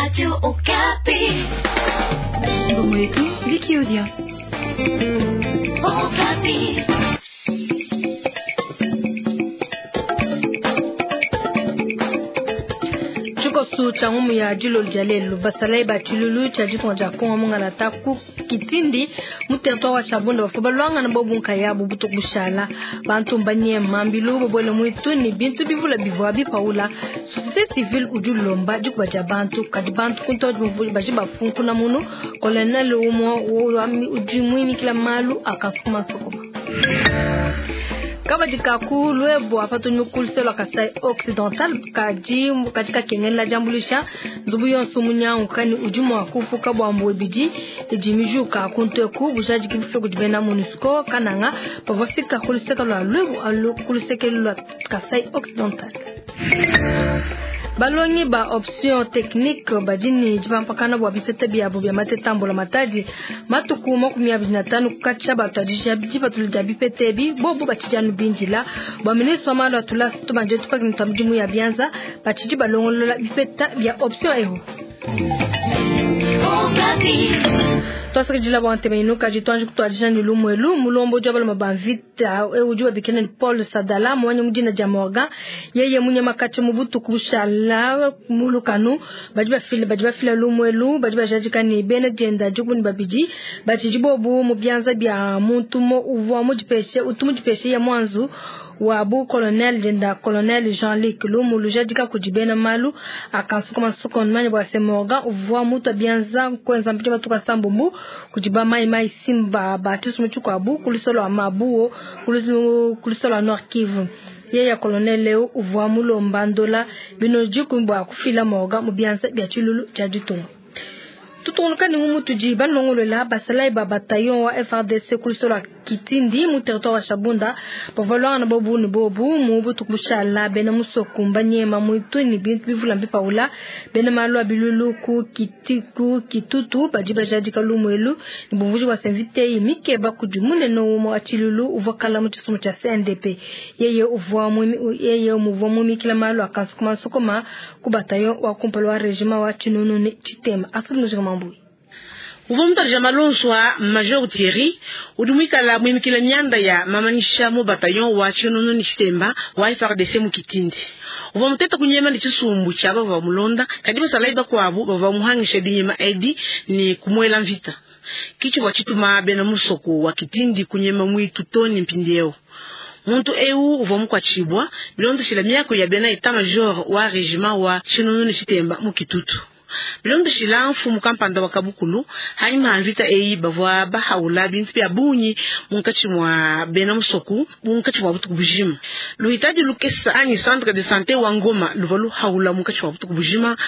Radio Okapi. Ngoma yetu Viki Odia. Okapi. Chukosu changumu ya julo jalelu basalai ba chululu cha jitonja kongo munga na taku kitindi muterto wa shabunda bafoba lwanga na bobu nkaya bubuto bushala bantu mbanye mambilu bobole mwitu ni bintu bivula bivwa bipaula société civile udulomba jikubaja bantu kadi bantu kunto bajiba funku na munu colonel umo wa ujimwini kila malu akasukuma sokoma kaba jikaku lwebo apato nyukuliselo Kasai Occidental kaji katika kengela jambulisha ndubu yonsu munyangu kani ujumu wakufu kabwa mbwebiji ejimijuka kunteku bujaji kibufe kujibena MONUSCO kananga pavafika kuliseka lwebo alu kuliseke lwa Kasai Occidental balongi ba option technique bajini jipampakana bwa bifete bya bya matetambo la mataji matuku makumi abiri na tano kukacha batajisha bijipa tulija bifete bi bobu bachijanu binjila bwa ministre amalo atula tubanje tupaki mtamjimu ya bianza bachiji balongolola bifeta bya option eho Tosaka jila bwante mainuka jitwanji kutuadisha ni lumwelu mulombo jabala mabavita ujua bikene Paul Sadala mwanya mjina Jamorga yeye mwenye makache mubutu kubushala mulukanu bajiba fila lumwelu bajiba jajikani bene jenda jukuni babiji bachijibobu mubyanza bya muntu mo uvuwa mujipeshe utumujipeshe ya mwanzu wabu colonel jenda colonel Jean-Luc Lumulu jadika kujibena malu akansukuma sokon manye bwa Semorga uvuwa mutu byanza kwenza mpitima tuka sambumbu kujiba mai simba batisu mchuko abu kulisolo amabuo kulisolo Nord Kivu yeye colonel Leo uvuwa mulo mbandola binojuku mbwa kufila Morga mubyanza bya chululu jadutunga tutonuka ni mutu jiba nongolola basalai ba bataillon wa FRDC kulisolo kitindi mu territoire wa Shabunda povaloa na bobu ni bobu mubutu kubushala bena musokumba nyema mwitu ni bintu bivula mbipaula bena malwa bilulu ku kitiku kitutu bajiba jadika lumwelu ni bumvuji wa senvite imike bakujumune no umo achilulu uvokala mutisumu cha CNDP yeye umuvuwa mwimi kila malwa akansukuma sokoma kubatayo wa kumpalo wa rejima wa chinunu ni chitema afirinu mambui Uvomta jamalonswa Major Thierry udumika la mwimikila mianda ya mamanisha mu bataillon wa chinono ni chitemba wa FRDC mu kitindi uvomteta kunyema ni chisumbu cha bava mulonda kadiba salaiba kwabu bava muhangisha binyema edi ni kumwela mvita kicho wachituma bena musoko wa kitindi kunyema mwitu toni mpindeo muntu uvomu kwa chibwa bilondo shila miyako ya bena eta major wa regiment wa chinono ni chitemba mu kitutu bilondo shila mfumu kampanda wakabukulu hani maanvita bavwa bahaula bintu bya bunyi munkachi mwa bena musoku munkachi mwa butu kubujima luhitaji lukesa ani centre de santé wa Ngoma luvalu haula munkachi mwa butu kubujima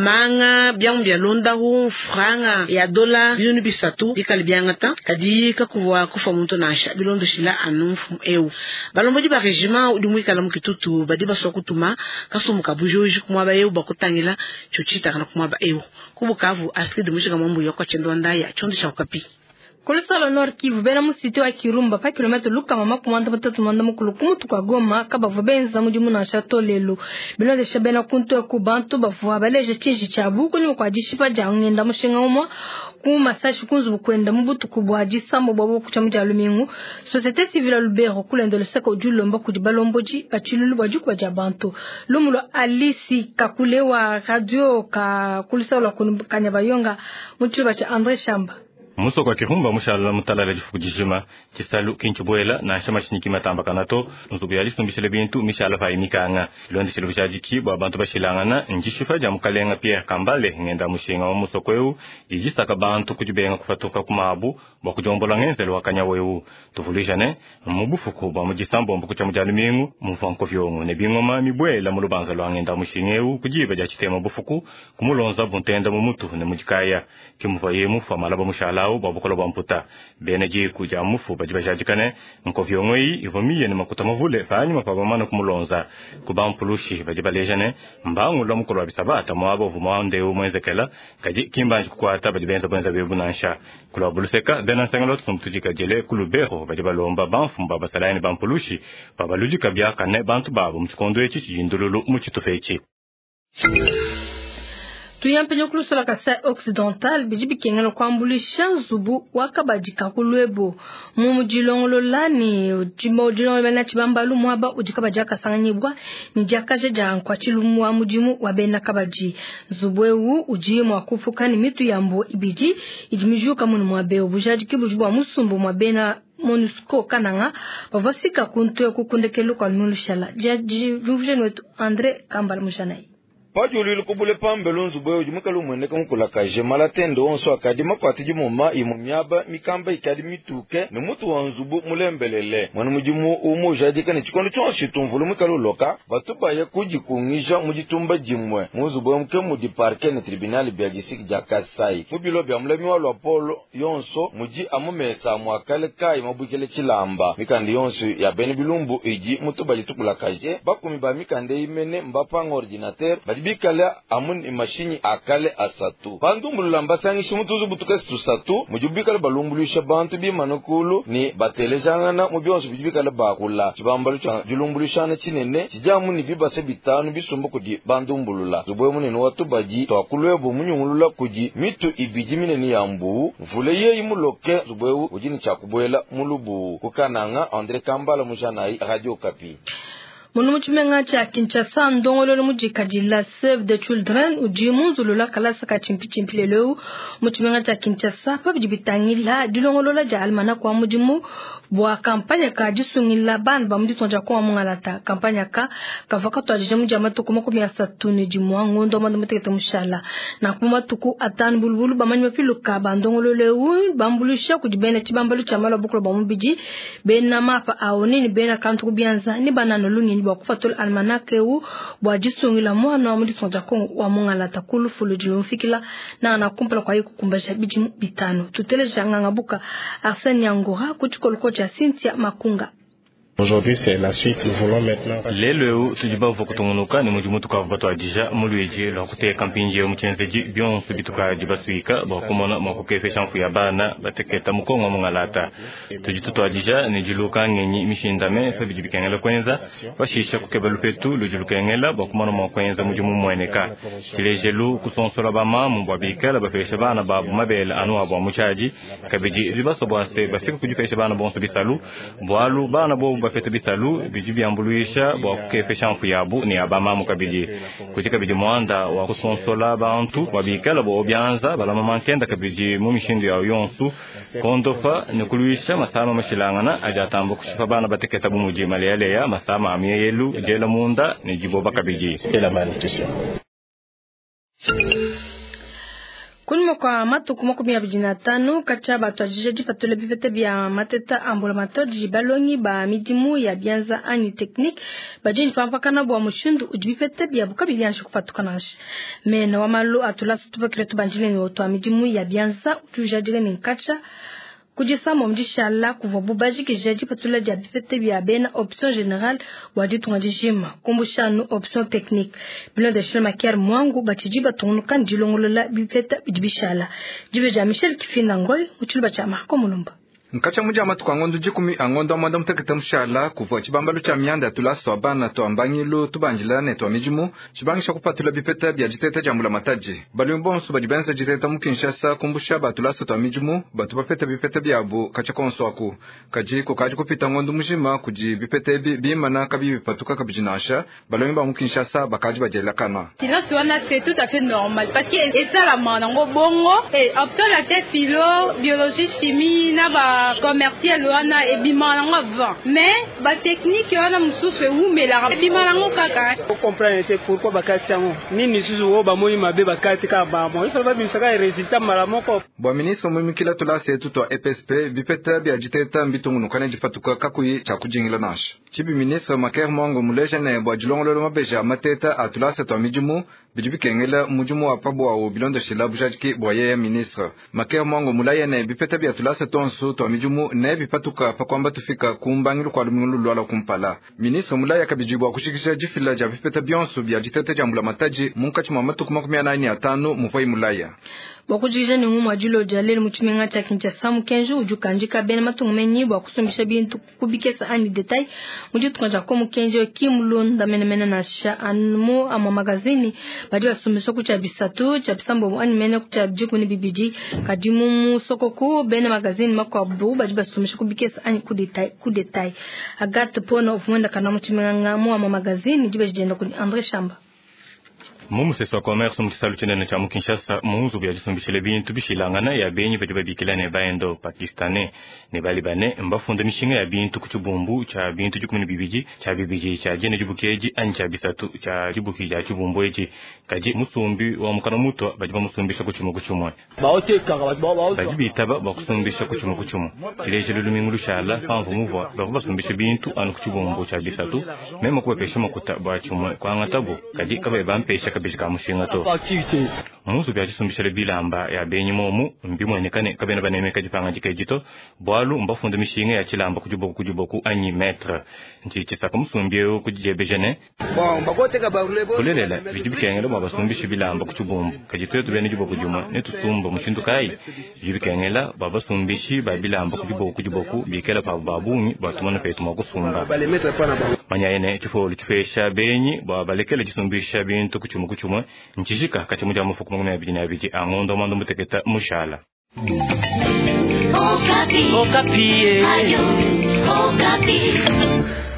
manga byangu bya londa hu franga ya dola bilioni bisatu dikali byangata kadi kakuwa kufa muntu nasha bilondo shila anumfumu balomboji ba regiment udumwika la mukitutu badiba sokutuma kasumuka bujoji kumwa ba bakutangila chochita kana kumwa kubukavu Astrid Mushika mambo yoko chendo ndaya chondo cha Okapi kulisalo Nord Kivu bena musiti wa Kirumba pa kilometre luka mama kumanda batatu manda mukulukumu tukwa Goma kaba vabenza mujimu na chateau lelo bilo de shabena kunto ku bantu bavwa baleje chinji chabu kuni kwa jishipa jangenda mushinga umwa kuma sashi kunzu bukwenda mubutu kubwa jisambo babo kuchamuja lumingu société civile lubero kulendo le seko julomba kujibalomboji bachilulu bajuku baja bantu lumulo Alisi kakulewa radio ka kulisalo kanya bayonga muchiba cha André Chamba Muso kwa Kirumba mushala mutalala jifukujijima kisalu kinchubuela na shama shiniki matamba kanato nusubu yalisu numbishile bintu mishala fa imikanga ilondi shilu bishajiki bwa bantu bashilangana njishifa jamukalenga Pierre Kambale ngenda mushinga wa muso kweu yijisaka bantu kujibenga kufatuka kumabu bwa kujombola ngenzelo wakanya weu tuvulishane mubufuku bwa mujisambo mbu kucha mujalumingu mufanko vyongu ne bingoma mibwela mulubanza lwa ngenda mushingeu kujiba jachitema bufuku kumulonza buntenda mumutu ne mujikaya kimuvaye mufa malaba mushala babukola bamputa beneji kuja mufu bajibajajikane nkovyongoi ivomiye ni makuta mavule fanyi mapabamana kumulonza kubampulushi bajibalejane mbangu la mukolo bisabata mwabo vumande umwezekela kaji kimbanji kukwata bajibenza bwenza bebunansha kula buluseka dena sengalot sumtujika jele kulubeho bajibalomba banfumba basalaini bampulushi babalujika byakane bantu babo mchikondo echi chindululu muchitufechi tuyampenye kulusala Kasai Occidental bijibi kengelo kwambulisha zubu wakabajika kulwebo mu jilongololani ujimo jilongolana chibambalu mwaba ujikabajaka sanganyibwa ni jakaje jankwa chilumu wa mujimu wabena kabaji zubwewu ujimu wakufuka ni mitu yambo ibiji ijimijuka munu mwabe obujaji kibujubu wa musumbu mwabena MONUSCO kananga bavasika kuntu kukundekelu kwa nulushala jaji ruvjeni wetu Andre Kambal Mushanai Pajuli kubule pambelo nzubwe ujumukalu mweneka nkulakaje malatendo onso akadima kwatiji muma imumiaba mikamba ikadi mituke numutu wanzubu mulembelele mwana mujimu umujadika ni chikondo chonsi tumvulu mukalu loka batuba ya kujikungisha mujitumba jimwe muzubwe mke mudi parke na tribunali biagisiki ja Kasai mubilo bya mulemi wa Apollo yonso muji amumesa mwakale kai mabukele chilamba mikandi yonso ya beni bilumbu iji mutuba litukulakaje bakumi ba mikande imene mbapanga ordinateur bikala amun imashini akale asatu bandu mulamba sangi shimutuzu butukasi tusatu mujubikala balumbulisha bantu bi manukulu ni batelejangana mubyonso bijibikala bakula chibambalu cha julumbulishana chinene chijamu ni bibase bitanu bisumbu kudi bandu mbulula zubwe munene watu baji twakulwebo munyungulula kudi mitu ibiji minene yambu mvuleye imuloke zubwe ujini chakubwela mulubu kukananga Andre Kambala Mushanai Radio Okapi. Munu mchimenga cha Kinshasa ndongolo mujikajila Save the Children ujimu zulula kalasa ka chimpi-chimpileleu mchimenga cha Kinshasa pabijibitangila dilongolola ja almana kwa mujimu bwa kampanya ka jisungila ban ba mudi tonja kwa mungalata kampanya ka kavakato ajijamu jamatu kuma 13 ni jimwa ngondo mando mutekete mushala na kuma tuku atan bulbulu bamanyi mafiluka bandongolo leu bambulisha kujibene chibambalu cha mala buklo ba mubiji bena mapa aonini bena kantu kubianza ni banano lungi bwa kufatul almanake u bwa jisungila mwana wa mudi tonja kwa wa mungalata kulu fulu jilumfikila na anakumpala kwa hiyo kukumbasha bijimu bitano tuteleja ngangabuka Arsène Yangora kuchikoloko cha Cynthia Makunga. Aujourd'hui c'est la suite, nous voulons maintenant lelo tujiba vokutungunuka ni mujimutu ka vato adija mulweje lokute kampinje omuchenzeji byon subituka jibasuika bakumona makukefe shamfu ya bana bateketa mukongo mungalata tujituto adija ni jiluka ngenyi mishindame fabijibikengela kwenza bashisha kukebalupetu lujulukengela bakumona mokwenza mujimu mweneka tilejelu kusonsola bama mubabikala bafesha bana babu mabela anu abo muchaji kabiji ribaso bwase bafika kujifesha bana bonso bisalu bwalu bana bo bafete bisalu bijibi ambuluisha bwa kukefe shamfu yabu ni abama mukabili kutika biji mwanda wa kusonsola bantu wabikala bo obyanza bala mamantenda kabiji mumishindu ya yonsu kondofa nikuluisha masama mashilangana ajatambo kushifa bana bateketa bumuji maleyale ya masama amiyelu jela munda ni jiboba kabiji la malnutrition. Kunimo kwa matu kumoko miya bijinatanu kacha batu ajijaji fatule bifete biya mateta ambula mato jibalongi ba midimu ya bianza ani teknik bajini pampakana bwa mushundu ujibifete biya buka bibianshi kufatukanashi mena wamalu atula sutuva kiretu banjile ni otu midimu ya bianza utujajile ni nkacha kujisamo mjishala kuvobu baji kijaji patula jabifete biya bena option générale wadi tungajishima kumbushanu option technique bilo de shema kiar mwangu bachijiba tunuka njilongolola bifete bijibishala jibe ja Michel Kifina Ngoy uchulba cha makomulumba nkacha muja amatu kwa ngondu jikumi angondo amanda mutekete mushala kuva chibambalu cha mianda tulasu wa bana to ambangilu tubanjilane to mijimu chibangisha kupatula bipeta bya jiteta jambula mataji balimbonsu bajibenza jiteta mukinshasa kumbusha batulasu to mijimu batupapeta bipeta byabu kacha konso aku kaji kupita ngondu mujima kuji bipeta bimana kabi patuka kabijinasha balimba mukinshasa bakaji bajela kana silence wana c'est tout à fait normal parce que et ça la manango bongo et option la tête philo biologie chimie na ba commercial wana ebimanango avant mais ba technique wana mususu ehumela ebimanango kaka on comprend pourquoi bakatiango nini susu wo ba moni mabe bakati ka ba mo so ba bisaka résultat malamoko bo ministre mumikila tulase tuto EPSP bipeta bya jiteta mbitungu nukane jifatuka kakuyi cha kujingila nash chibi ministre Maker Mongo muleja ne bo jilongolo mabeja mateta atulase to mijumu bijibikengela mujumu wa pabo wa bilondo shila bujajiki boye ministre Maker Mongo mulaya ne bipeta bya tulase tonsu to mijumu ne bipatuka pakwamba tufika kumbangilu kwa lumungulu lwala kumpala ministre mulaya kabijibu akushikisha jifila ja bipeta byonsu bya jiteta jambula mataji munkachi mamatu 15 mufai mulaya bakujija ni ngumu ajulo jalele muchimenga cha Kinshasa mukenju ujukanjika bene matungumenyi bakusumbisha bintu kubikesa ani detail muju tukaja ko mukenje kimulonda menemena na sha anmo ama magazini badi basumbisha kucha bisatu cha bisambo ani mena kucha jiku ni bibiji kadimu sokoku bene magazini makwabu badi basumbisha kubikesa ani ku detail agate pona ofwenda kana muchimenga mu ama magazini jibe jenda ku André Chamba Mumu seswa commerce mukisalu chenene cha Kinshasa muhuzu bya jisumbishile bintu bishilangana ya benyi badi babikila ne baendo Pakistane ne balibane mbafunde mishinga ya bintu kuchubumbu cha bintu jukumini bibiji cha jene jubukeji anja bisatu cha jubuki ya chubumbu eji kaji musumbi wa mukano muto badi bamusumbisha kuchumwa badi bitaba bakusumbisha kuchumwa kileje lulumingulu shala panvu muvwa basumbisha bintu anu kuchubumbu cha bisatu mema kuwepesha makuta bachumwa kwa ngatabu kaji kabe bampesha kabishika mushinga to musu bya jisumbishile bilamba ya benyi momu mbimwenekane kabena banemeka jipanga jikejito bwalu mbafunde mishinga ya chilamba kujuboku anyi metre nti chisaka musumbye kujebejene kulelela bijibikengelo babasumbishi bilamba kuchubumbu kajitwe tubene juboku juma netusumba mushindukai bijibikengela babasumbishi babilamba kujuboku bikela pa babunyi batumana petu makusumba manyayene chifoli chifesha benyi babalekele jisumbisha bintu kuchuma nchishika kati muja mufuku mungumi abiji angondo mando muteketa mushala Okapi. Okapi.